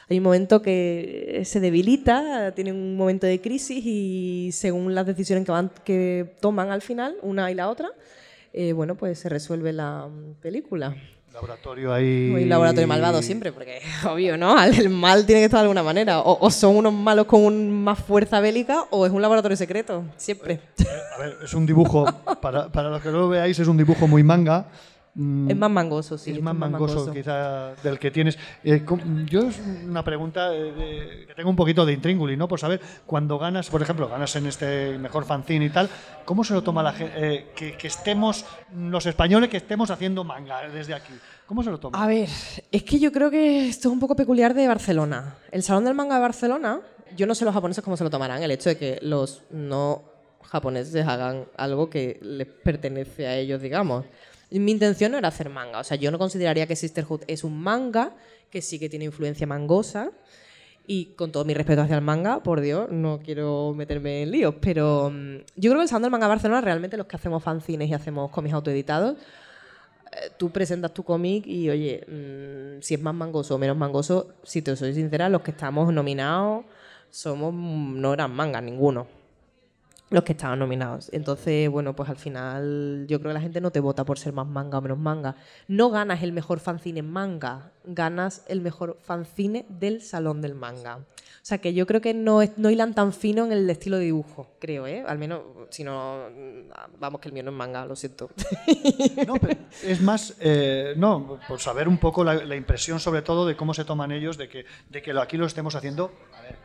Hay un momento que se debilita, tiene un momento de crisis y según las decisiones que, van, que toman al final, una y la otra, eh, bueno, pues se resuelve la película. Laboratorio ahí... Un laboratorio malvado siempre, porque obvio, ¿no? El mal tiene que estar de alguna manera. O, o son unos malos con un, más fuerza bélica o es un laboratorio secreto, siempre. A ver, es un dibujo, para, para los que no lo veáis, es un dibujo muy manga. Mm, es más mangoso, sí. Es más mangoso, mangoso quizá del que tienes. Eh, yo es una pregunta eh, de, que tengo un poquito de intríngulis, ¿no? Por saber, cuando ganas, por ejemplo, ganas en este mejor fanzine y tal, ¿cómo se lo toma la gente? Eh, que, que estemos, los españoles, que estemos haciendo manga desde aquí. ¿Cómo se lo toma? A ver, es que yo creo que esto es un poco peculiar de Barcelona. El Salón del Manga de Barcelona, yo no sé los japoneses cómo se lo tomarán, el hecho de que los no japoneses hagan algo que les pertenece a ellos, digamos. Mi intención no era hacer manga, o sea, yo no consideraría que Sisterhood es un manga, que sí que tiene influencia mangosa, y con todo mi respeto hacia el manga, por Dios, no quiero meterme en líos, pero um, yo creo que el Salón del Manga de Barcelona, realmente los que hacemos fanzines y hacemos cómics autoeditados, eh, tú presentas tu cómic y, oye, mmm, si es más mangoso o menos mangoso, si te soy sincera, los que estamos nominados somos no eran mangas, ninguno. Los que estaban nominados. Entonces, bueno, pues al final yo creo que la gente no te vota por ser más manga o menos manga. No ganas el mejor fanzine en manga, ganas el mejor fanzine del Salón del Manga. O sea que yo creo que no, es, no hilan tan fino en el estilo de dibujo, creo, ¿eh? Al menos, si no, vamos, que el mío no es manga, lo siento. No, pero es más, eh, no, por saber un poco la, la impresión sobre todo de cómo se toman ellos, de que, de que aquí lo estemos haciendo, a ver,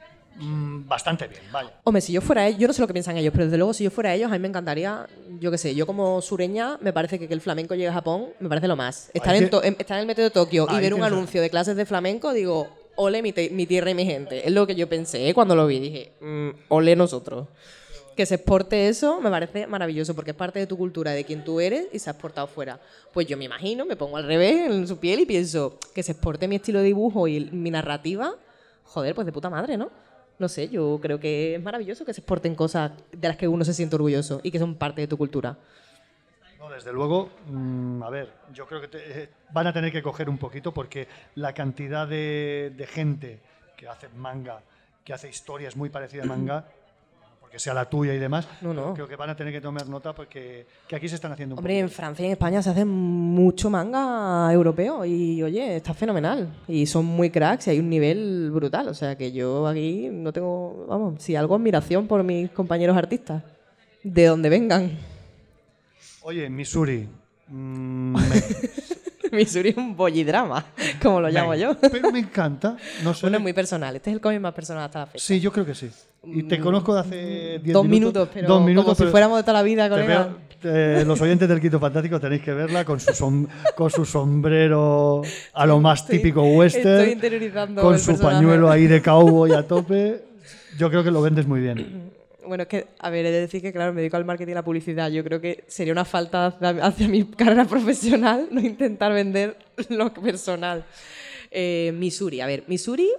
bastante bien, vaya. Hombre, si yo fuera ellos, yo no sé lo que piensan ellos, pero desde luego si yo fuera ellos, a mí me encantaría, yo qué sé, yo como sureña, me parece que, que el flamenco llegue a Japón, me parece lo más. Estar, en, to- en, estar en el metro de Tokio y ver un anuncio de clases de flamenco, digo, ole mi, te- mi tierra y mi gente. Es lo que yo pensé, ¿eh? Cuando lo vi, dije, mmm, ole nosotros. Que se exporte eso me parece maravilloso, porque es parte de tu cultura, de quien tú eres, y se ha exportado fuera. Pues yo me imagino, me pongo al revés en su piel y pienso que se exporte mi estilo de dibujo y mi narrativa, joder, pues de puta madre, ¿no? No sé, yo creo que es maravilloso que se exporten cosas de las que uno se siente orgulloso y que son parte de tu cultura. No, desde luego, mmm, a ver, yo creo que te, eh, van a tener que coger un poquito porque la cantidad de, de gente que hace manga, que hace historias muy parecidas a manga, porque sea la tuya y demás, no, no. creo que van a tener que tomar nota porque que aquí se están haciendo un Hombre, poquito. En Francia y en España se hace mucho manga europeo y, oye, está fenomenal. Y son muy cracks y hay un nivel brutal. O sea que yo aquí no tengo, vamos, si algo admiración por mis compañeros artistas, de donde vengan. Oye, Missouri. Mmm, me... Missouri es un bollidrama, como lo llamo yo. Pero me encanta. No sé. Bueno, es muy personal. Este es el cómic más personal hasta la fecha. Sí, yo creo que sí. Y te conozco de hace diez Dos minutos. minutos, pero Dos minutos, como pero si fuéramos de toda la vida, te colega. veo, eh, los oyentes del Quinto Fantástico tenéis que verla con su, som con su sombrero a lo más Estoy- típico western. estoy interiorizando con el su personaje. pañuelo ahí de cowboy a tope. Yo creo que lo vendes muy bien. Bueno, es que, a ver, he de decir que, claro, me dedico al marketing y a la publicidad. Yo creo que sería una falta hacia, hacia mi carrera profesional no intentar vender lo personal. Eh, Missouri, a ver, Missouri,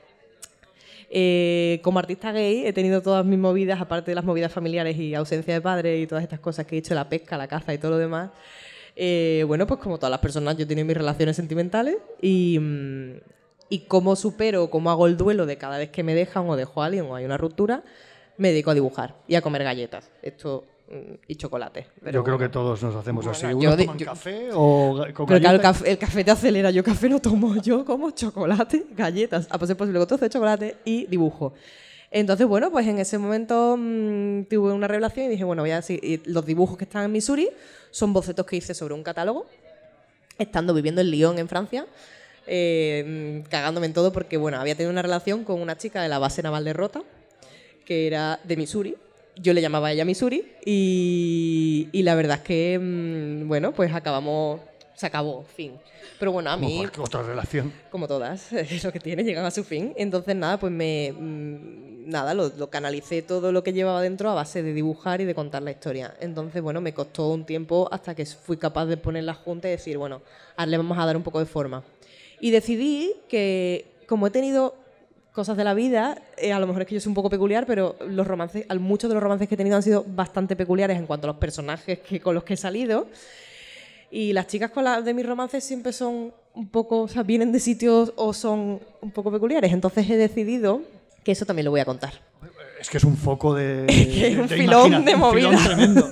eh, como artista gay he tenido todas mis movidas, aparte de las movidas familiares y ausencia de padre y todas estas cosas que he hecho, la pesca, la caza y todo lo demás. Eh, bueno, pues como todas las personas, yo he tenido mis relaciones sentimentales y... mm, y cómo supero, cómo hago el duelo de cada vez que me dejan o dejo a alguien o hay una ruptura, me dedico a dibujar y a comer galletas. Esto mm, y chocolate. Pero yo creo bueno. que todos nos hacemos así. Bueno, ¿Unos yo de- toman yo- café o ga- con Pero claro, el galletas? café, el café te acelera. Yo café no tomo. Yo como chocolate, galletas, a ser posible con trozo de chocolate y dibujo. Entonces, bueno, pues en ese momento mmm, tuve una revelación y dije, bueno, voy a decir, y los dibujos que están en Missouri son bocetos que hice sobre un catálogo, estando viviendo en Lyon, en Francia, eh, cagándome en todo porque, bueno, había tenido una relación con una chica de la base naval de Rota, que era de Missouri. Yo le llamaba a ella Missouri y, y la verdad es que, mmm, bueno, pues acabamos, se acabó, fin. Pero bueno, a Como mí... cualquier otra relación. Como todas, es lo que tiene, llegan a su fin. Entonces, nada, pues me. mmm, nada, lo, lo canalicé todo lo que llevaba dentro a base de dibujar y de contar la historia. Entonces, bueno, me costó un tiempo hasta que fui capaz de ponerlas juntas y decir, bueno, ahora le vamos a dar un poco de forma. Y decidí que, como he tenido cosas de la vida, eh, a lo mejor es que yo soy un poco peculiar, pero los romances, al- muchos de los romances que he tenido han sido bastante peculiares en cuanto a los personajes que, con los que he salido. Y las chicas con las de mis romances siempre son un poco, o sea, vienen de sitios o son un poco peculiares. Entonces he decidido que eso también lo voy a contar. Es que es un foco de, que es un de filón de un movida. filón tremendo.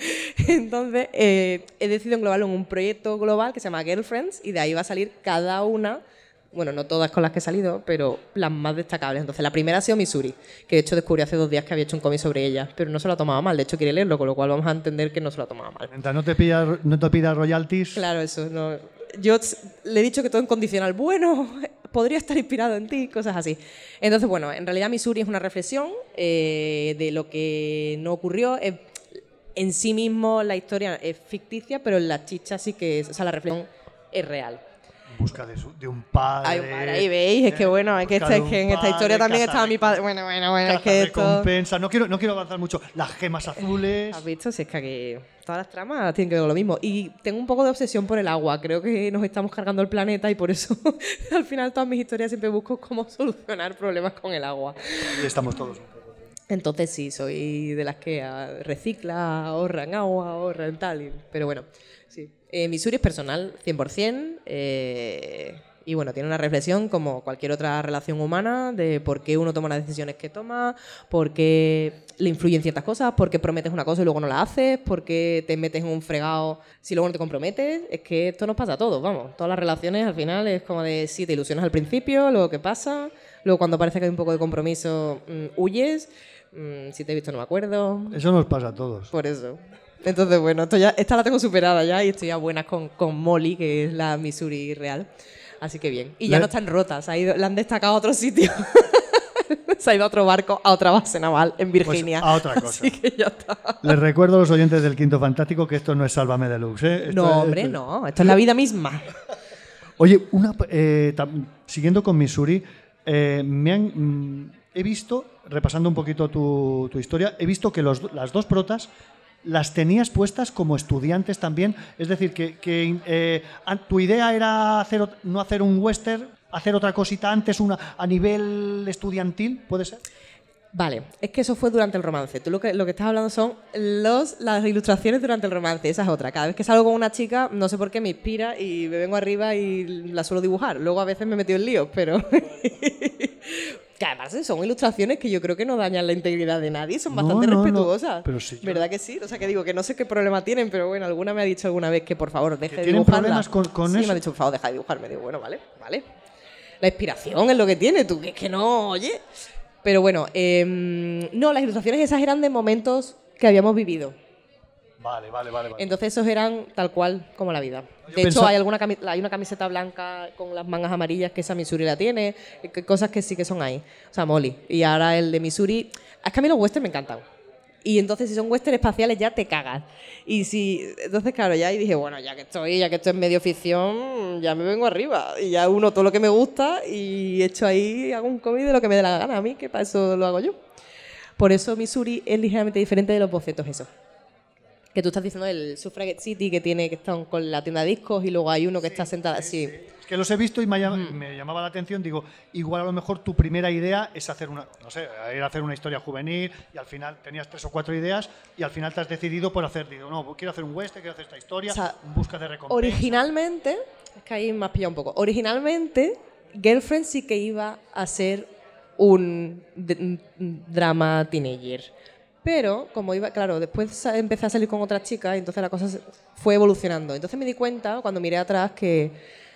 Entonces eh, he decidido englobarlo en un proyecto global que se llama Girlfriends y de ahí va a salir cada una, bueno, no todas con las que he salido, pero las más destacables. Entonces la primera ha sido Missouri, que de hecho descubrí hace dos días que había hecho un cómic sobre ella, pero no se lo ha tomado mal, de hecho quiere leerlo, con lo cual vamos a entender que no se lo ha tomado mal. Mientras no te pida, no te pida royalties. Claro, eso. No. Yo le he dicho que todo en condicional. Bueno, podría estar inspirado en ti, cosas así. Entonces, bueno, en realidad Missouri es una reflexión eh, de lo que no ocurrió. Eh, en sí mismo la historia es ficticia, pero en la chicha sí que es, o sea, la reflexión es real. En busca de, su, de un padre. Hay un padre, ahí veis, es que bueno, es que, este, es que en esta historia también estaba mi padre. Bueno, bueno, bueno, es que esto... recompensa. No quiero, no quiero avanzar mucho. Las gemas azules. ¿Has visto? Si es que aquí todas las tramas tienen que ver con lo mismo. Y tengo un poco de obsesión por el agua. Creo que nos estamos cargando el planeta y por eso al final todas mis historias siempre busco cómo solucionar problemas con el agua. Y estamos todos un poco. Entonces sí, soy de las que ah, recicla, ahorra en agua, ahorra en tal. Y, pero bueno, sí. Eh, Missouri es personal, cien por ciento. Eh, y bueno, tiene una reflexión como cualquier otra relación humana de por qué uno toma las decisiones que toma, por qué le influyen ciertas cosas, por qué prometes una cosa y luego no la haces, por qué te metes en un fregado si luego no te comprometes. Es que esto nos pasa a todos, vamos. Todas las relaciones al final es como de sí, te ilusionas al principio, luego qué pasa, luego cuando parece que hay un poco de compromiso mmm, huyes, mmm, si te he visto no me acuerdo. Eso nos pasa a todos. Por eso. Entonces, bueno, esto ya, esta la tengo superada ya y estoy a buenas con, con Molly, que es la Missouri real. Así que bien. Y ya Le... no están rotas, ha ido, la han destacado a otro sitio. Se ha ido a otro barco, a otra base naval en Virginia. Pues a otra cosa. Así que ya está. Les recuerdo a los oyentes del Quinto Fantástico que esto no es Sálvame Deluxe, ¿eh? Esto No, es, hombre, esto... no. Esto es la vida misma. Oye, una, eh, tam, siguiendo con Missouri, eh, me han, mm, he visto, repasando un poquito tu, tu historia, he visto que los, las dos protas las tenías puestas como estudiantes también. Es decir, que, que eh, tu idea era hacer, no hacer un western, hacer otra cosita antes una, a nivel estudiantil, ¿puede ser? Vale, es que eso fue durante el romance. Tú lo que, lo que estás hablando son los, las ilustraciones durante el romance. Esa es otra. Cada vez que salgo con una chica, no sé por qué me inspira y me vengo arriba y la suelo dibujar. Luego a veces me he metido en líos, pero... que además son ilustraciones que yo creo que no dañan la integridad de nadie, son bastante no, no, respetuosas. No, pero sí, yo... ¿Verdad que sí? O sea, que digo que no sé qué problema tienen, pero bueno, alguna me ha dicho alguna vez que por favor deje de ¿Tienen dibujarla. problemas con, con sí, eso? me ha dicho, por favor, deja de dibujarme. Digo, bueno, vale, vale. La inspiración es lo que tiene, tú, que es que no, oye... Pero bueno, eh, no, las ilustraciones esas eran de momentos que habíamos vivido. Vale, vale, vale. vale. Entonces esos eran tal cual como la vida. Yo De pensaba... hecho, hay alguna cami- hay una camiseta blanca con las mangas amarillas que esa Missouri la tiene, que cosas que sí que son ahí. O sea, Molly. Y ahora el de Missouri... Es que a mí los westerns me encantan. Y entonces si son westerns espaciales ya te cagas. Y si... Entonces, claro, ya y dije, bueno, ya que estoy, ya que esto es medio ficción, ya me vengo arriba. Y ya uno todo lo que me gusta y echo ahí, hago un cómic de lo que me dé la gana a mí, que para eso lo hago yo. Por eso Missouri es ligeramente diferente de los bocetos esos. Que tú estás diciendo el Suffragette City, que tiene que estar con la tienda de discos y luego hay uno que sí, está sentada así. Sí, sí. Es que los he visto y me, llama, mm. me llamaba la atención. Digo, igual a lo mejor tu primera idea es hacer una, no sé, ir a hacer una historia juvenil y al final tenías tres o cuatro ideas y al final te has decidido por hacer, digo, no, quiero hacer un western, quiero hacer esta historia, o sea, en busca de recompensa. Originalmente, es que ahí me has pillado un poco, originalmente Girlfriend sí que iba a ser un, d- un drama teenager. Pero, como iba, claro, después empecé a salir con otras chicas y entonces la cosa fue evolucionando. Entonces me di cuenta, cuando miré atrás, que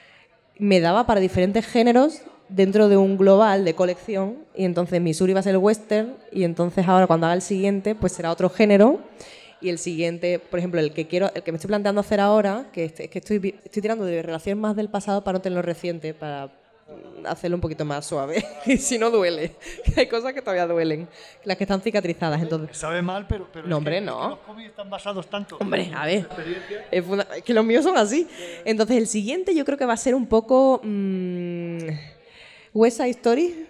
me daba para diferentes géneros dentro de un global de colección y entonces Missouri va a ser el western y entonces ahora cuando haga el siguiente pues será otro género y el siguiente, por ejemplo, el que quiero, el que me estoy planteando hacer ahora, que es que estoy, estoy tirando de relaciones más del pasado para no tenerlo reciente, para hacerlo un poquito más suave y si no duele, que hay cosas que todavía duelen, las que están cicatrizadas. Entonces sabe mal, pero, pero no, es hombre, que, no. Es que los cómics están basados tanto hombre, a ver, es, funda- es que los míos son así. Entonces el siguiente yo creo que va a ser un poco mmm, West Side Story,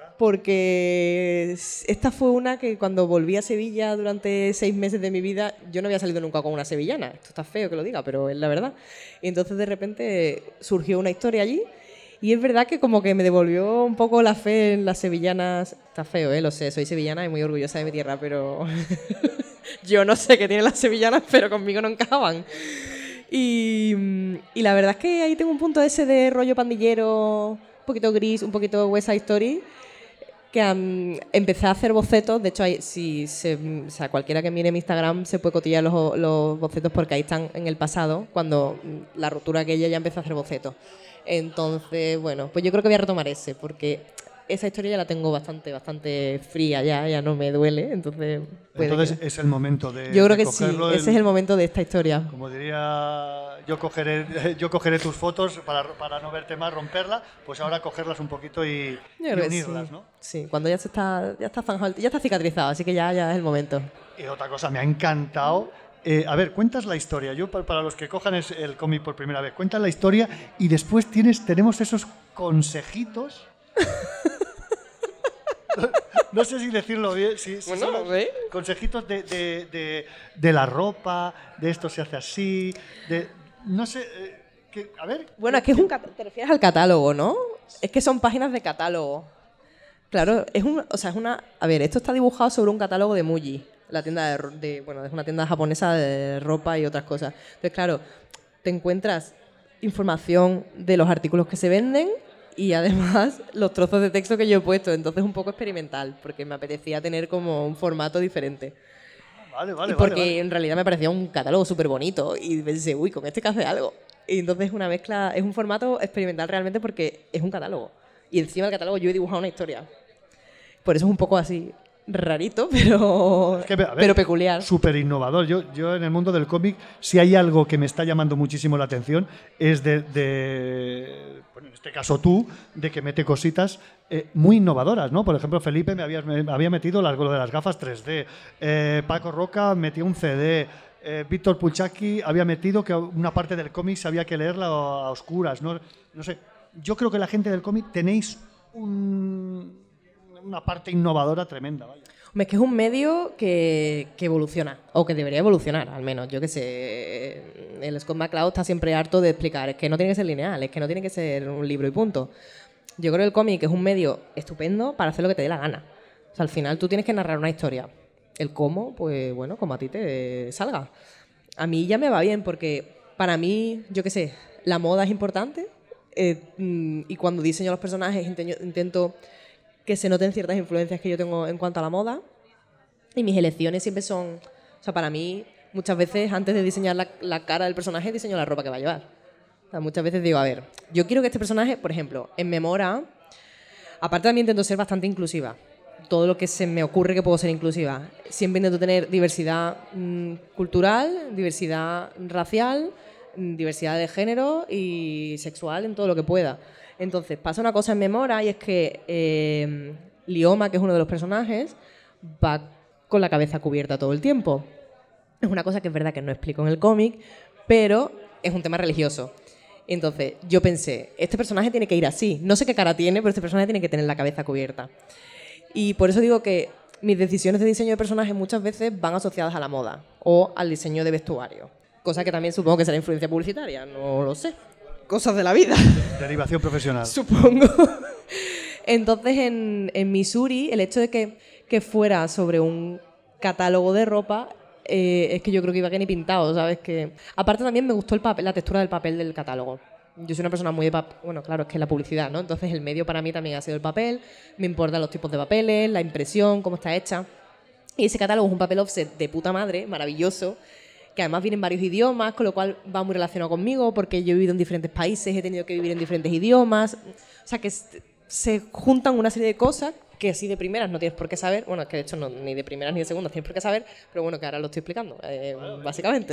porque esta fue una que cuando volví a Sevilla durante seis meses de mi vida, yo no había salido nunca con una sevillana. Esto está feo que lo diga, pero es la verdad. Y entonces de repente surgió una historia allí. Y es verdad que como que me devolvió un poco la fe en las sevillanas. Está feo, ¿eh? Lo sé, soy sevillana y muy orgullosa de mi tierra, pero yo no sé qué tienen las sevillanas, pero conmigo no encajaban. Y, y la verdad es que ahí tengo un punto ese de rollo pandillero, un poquito gris, un poquito West Side Story, que um, empecé a hacer bocetos. De hecho, hay, si se, o sea, cualquiera que mire mi Instagram se puede cotillar los, los bocetos porque ahí están en el pasado, cuando la ruptura aquella ya empecé a hacer bocetos. Entonces, bueno, pues yo creo que voy a retomar ese, porque esa historia ya la tengo bastante bastante fría ya, ya no me duele, entonces... Entonces que... es el momento de Yo creo de que sí, cogerlo, ese el, es el momento de esta historia. Como diría, yo cogeré, yo cogeré tus fotos para, para no verte más, romperla, pues ahora cogerlas un poquito y, y unirlas, sí. ¿no? Sí, cuando ya se está, ya está zanjado, ya está cicatrizado, así que ya, ya es el momento. Y otra cosa, me ha encantado. Eh, a ver, cuentas la historia. Yo, para, para los que cojan es el cómic por primera vez, cuentas la historia y después tienes, tenemos esos consejitos. No sé si decirlo bien. Si, si Bueno, son los ¿eh? consejitos de, de, de, de la ropa, de esto se hace así, de no sé. Eh, que, a ver. Bueno, es que es un cat- te refieres al catálogo, ¿no? Es que son páginas de catálogo. Claro, es un, o sea, es una. A ver, esto está dibujado sobre un catálogo de Muji, la tienda de, ro- de bueno, es una tienda japonesa de ropa y otras cosas. Entonces, claro, te encuentras información de los artículos que se venden. Y además los trozos de texto que yo he puesto, entonces un poco experimental, porque me apetecía tener como un formato diferente. Vale, vale, y porque vale, vale. en realidad me parecía un catálogo súper bonito y pensé, uy, con este que hace algo. Y entonces es una mezcla, es un formato experimental realmente porque es un catálogo. Y encima del catálogo yo he dibujado una historia. Por eso es un poco así rarito, pero, Es que, a ver, pero peculiar. Súper innovador. Yo, yo en el mundo del cómic, si hay algo que me está llamando muchísimo la atención, es de, de bueno, en este caso tú, de que mete cositas eh, muy innovadoras, ¿no? Por ejemplo, Felipe me había, me había metido las, lo de las gafas tres D. Eh, Paco Roca metió un C D. Eh, Víctor Puchaki había metido que una parte del cómic se había que leerla a oscuras. No, no sé. Yo creo que la gente del cómic tenéis un... una parte innovadora tremenda, vaya. Hombre, es que es un medio que, que evoluciona, o que debería evolucionar, al menos. Yo qué sé, el Scott McCloud está siempre harto de explicar, es que no tiene que ser lineal, es que no tiene que ser un libro y punto. Yo creo que el cómic es un medio estupendo para hacer lo que te dé la gana. O sea, al final tú tienes que narrar una historia. El cómo, pues bueno, como a ti te salga. A mí ya me va bien, porque para mí, yo qué sé, la moda es importante, eh, y cuando diseño los personajes intento... intento que se noten ciertas influencias que yo tengo en cuanto a la moda, y mis elecciones siempre son, o sea, para mí muchas veces antes de diseñar la, la cara del personaje diseño la ropa que va a llevar. O sea, muchas veces digo, a ver, yo quiero que este personaje, por ejemplo, en Memora, aparte también intento ser bastante inclusiva. Todo lo que se me ocurre que puedo ser inclusiva. Siempre intento tener diversidad mmm, cultural, diversidad racial, mmm, diversidad de género y sexual en todo lo que pueda. Entonces, pasa una cosa en Memora y es que eh, Lioma, que es uno de los personajes, va con la cabeza cubierta todo el tiempo. Es una cosa que es verdad que no explico en el cómic, pero es un tema religioso. Entonces, yo pensé, este personaje tiene que ir así. No sé qué cara tiene, pero este personaje tiene que tener la cabeza cubierta. Y por eso digo que mis decisiones de diseño de personajes muchas veces van asociadas a la moda o al diseño de vestuario. Cosa que también supongo que será influencia publicitaria, no lo sé. Cosas de la vida. Derivación profesional. Supongo. Entonces, en, en Missouri, el hecho de que, que fuera sobre un catálogo de ropa, eh, es que yo creo que iba que ni pintado, ¿sabes? Que aparte también me gustó el papel, la textura del papel del catálogo. Yo soy una persona muy de papel, bueno, claro, es que es la publicidad, ¿no? Entonces el medio para mí también ha sido el papel, me importan los tipos de papeles, la impresión, cómo está hecha. Y ese catálogo es un papel offset de puta madre, maravilloso, que además viene en varios idiomas, con lo cual va muy relacionado conmigo, porque yo he vivido en diferentes países, he tenido que vivir en diferentes idiomas. O sea, que se juntan una serie de cosas que así de primeras no tienes por qué saber. Bueno, es que de hecho no, ni de primeras ni de segundas tienes por qué saber, pero bueno, que ahora lo estoy explicando, eh, básicamente.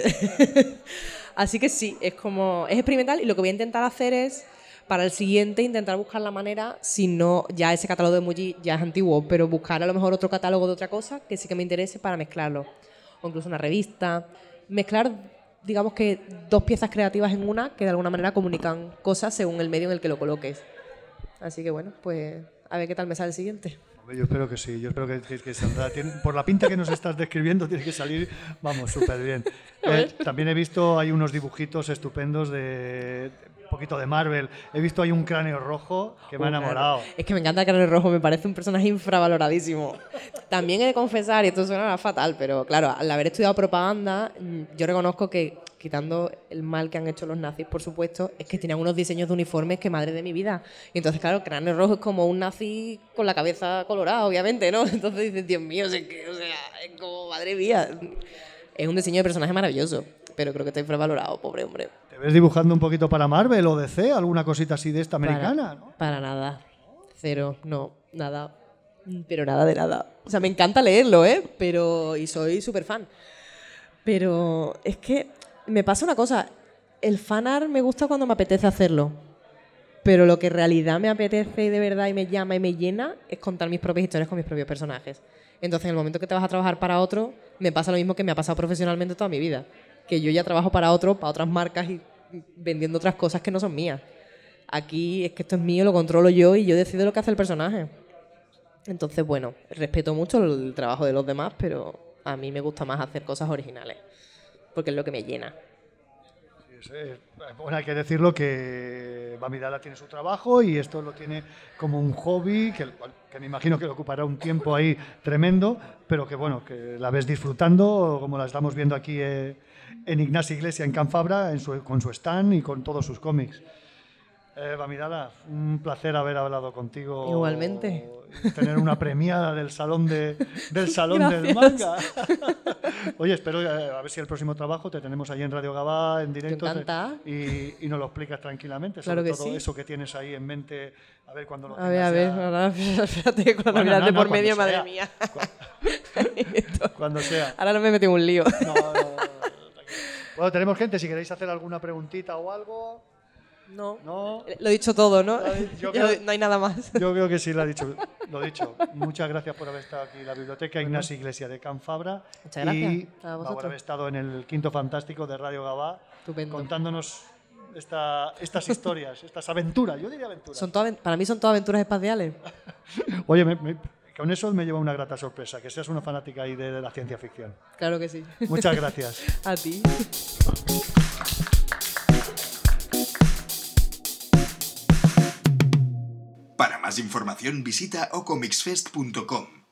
Así que sí, es como es experimental, y lo que voy a intentar hacer es, para el siguiente, intentar buscar la manera, si no, ya ese catálogo de Muji ya es antiguo, pero buscar a lo mejor otro catálogo de otra cosa que sí que me interese para mezclarlo. O incluso una revista. Mezclar, digamos que dos piezas creativas en una que de alguna manera comunican cosas según el medio en el que lo coloques. Así que bueno, pues a ver qué tal me sale el siguiente. Yo espero que sí, yo espero que, que, que saldrá. Tiene, por la pinta que nos estás describiendo, tiene que salir, vamos, súper bien. Eh, también he visto, hay unos dibujitos estupendos de un poquito de Marvel. He visto ahí un cráneo rojo que me ha enamorado. Es que me encanta el cráneo rojo, me parece un personaje infravaloradísimo. También he de confesar, y esto suena fatal, pero claro, al haber estudiado propaganda, yo reconozco que, quitando el mal que han hecho los nazis, por supuesto, es que tenían unos diseños de uniformes que madre de mi vida. Y entonces, claro, Cráneo Rojo es como un nazi con la cabeza colorada, obviamente, ¿no? Entonces dices, Dios mío, o sea, que, o sea, es como, madre mía. Es un diseño de personaje maravilloso, pero creo que está infravalorado, pobre hombre. ¿Te ves dibujando un poquito para Marvel o D C? ¿Alguna cosita así de esta americana? Para, ¿no? para nada. Cero, no, nada. Pero nada de nada. O sea, me encanta leerlo, ¿eh? Pero, y soy súper fan. Pero es que me pasa una cosa. El fanart me gusta cuando me apetece hacerlo. Pero lo que en realidad me apetece y de verdad y me llama y me llena es contar mis propias historias con mis propios personajes. Entonces, en el momento que te vas a trabajar para otro, me pasa lo mismo que me ha pasado profesionalmente toda mi vida. Que yo ya trabajo para otro, para otras marcas y vendiendo otras cosas que no son mías. Aquí es que esto es mío, lo controlo yo y yo decido lo que hace el personaje. Entonces, bueno, respeto mucho el trabajo de los demás, pero a mí me gusta más hacer cosas originales, porque es lo que me llena. Sí, es, bueno, hay que decirlo que Bamidala tiene su trabajo y esto lo tiene como un hobby, que, que me imagino que le ocupará un tiempo ahí tremendo, pero que bueno, que la ves disfrutando, como la estamos viendo aquí eh, en Ignacio Iglesia, en Can Fabra, en su, con su stand y con todos sus cómics. Eh, Bamidala, un placer haber hablado contigo. Igualmente. Tener una premiada del salón de, del salón del manga. Oye, espero eh, a ver si el próximo trabajo te tenemos ahí en Radio Gabá en directo. Me encanta. Y, y nos lo explicas tranquilamente. Claro sobre que todo sí. eso que tienes ahí en mente. A ver cuando lo A ver, a ver, ya... ahora, espérate, cuando Bueno, miras no, de no, por cuando medio, sea. madre mía. Cuando sea. Ahora no me metí en un lío. No, no, no, no, bueno, tenemos gente, si queréis hacer alguna preguntita o algo. No. No. Lo he dicho todo, ¿no? Yo Ya creo- no hay nada más. Yo creo que sí, lo ha dicho. Lo dicho. Muchas gracias por haber estado aquí en la Biblioteca Ignacio Iglesia de Can Fabra. Muchas gracias Y a vosotros. por haber estado en el Quinto Fantástico de Radio Gabá. Estupendo. Contándonos esta, estas historias, estas aventuras. Yo diría aventuras. Son todas, para mí son todas aventuras espaciales. Oye, me- me- con eso me lleva una grata sorpresa, que seas una fanática ahí de, de la ciencia ficción. Claro que sí. Muchas gracias. A ti. Para más información visita o comics fest punto com.